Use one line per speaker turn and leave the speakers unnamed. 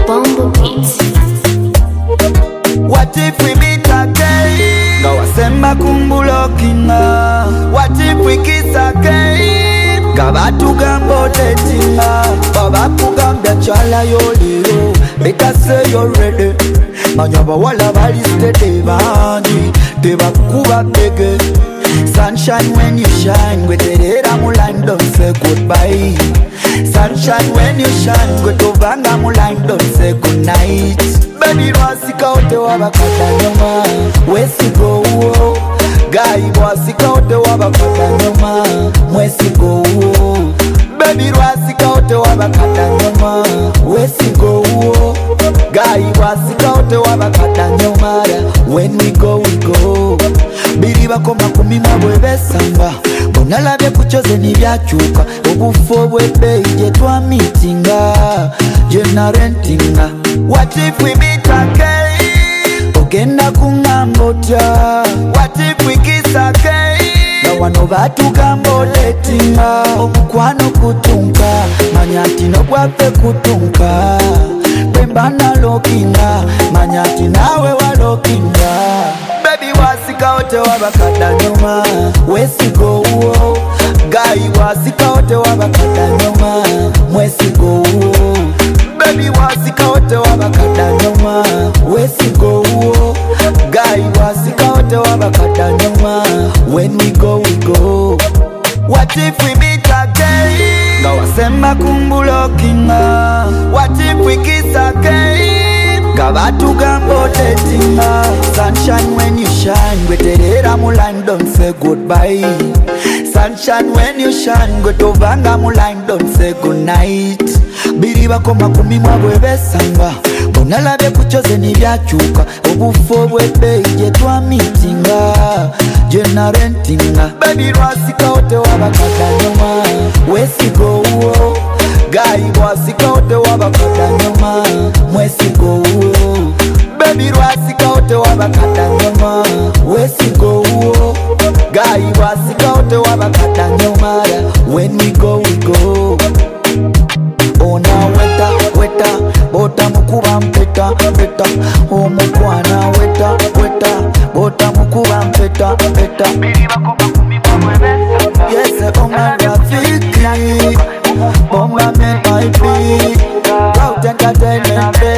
Bumblebeats.
What if we meet again? Ngawasema kumbulokinga. What if we kiss again? Ngabatu gambo datinga. Baba kugambya chala yolero. Better say you're ready. Manyaba wala bali steady bandi. Deba kuba bege. Sunshine when you shine. Gweterera muline don't say goodbye. Sunshine when you shine. Gwetovanga muline don't say goodnight. Baby wasika ote wabakata nyoma. Wesigo uo. Guy wasika ote wabakata nyoma. Mwesigo uo. Baby wasika ote wabakata nyoma. Wesigo uo. Guy wasika ote wabakata nyoma. When we go Biriba koma kumima bwebesanga. Bonalabye kuchoze nibyachuka. Obufo bwebe twa meetinga. Jena rentinga. What if we meet again? Ogenda kungambotya. What if we kiss again? Na wano batu gambo letinga. Omukwano kutunka. Manyati no bwape kutunka. Pembana lokinga. Manyati nawe walokinga. Baby wasika ote wabakata nyoma. Wesigo uo. Guy wasika ote wabakata nyoma. Mwesigo uo. Baby wasika ote wabakata nyoma. Wesigo uo. Guy wasika ote wabakata nyoma. When we go What if we meet again? Ngawasema kumbulokinga. What if we kiss again? Ngabatu gambo datinga. Sunshine when you shine. Gweterera muline don't say goodbye. Sunshine when you shine. Gwetovanga muline don't say goodnight. Biriba koma kumimwa bwebesanga. Bonalabye kuchoze nibyachuka. Obufo bwebe twa meetinga. Jena rentinga. Baby wasika ote wabakata nyoma. Wesigo uo. Guy wasika ote wabakata nyoma. Mwesigo uo. Baby wasika ote wabakata nyoma. Wesigo uo. Guy wasika ote wabakata nyoma. When we go Ona weta bota mukuba mpeta omukwana weta bota mukuba mpeta Biriba koma kumima bwebesanga. Yes, oma rafiki Bomba me my beat Out entertainment.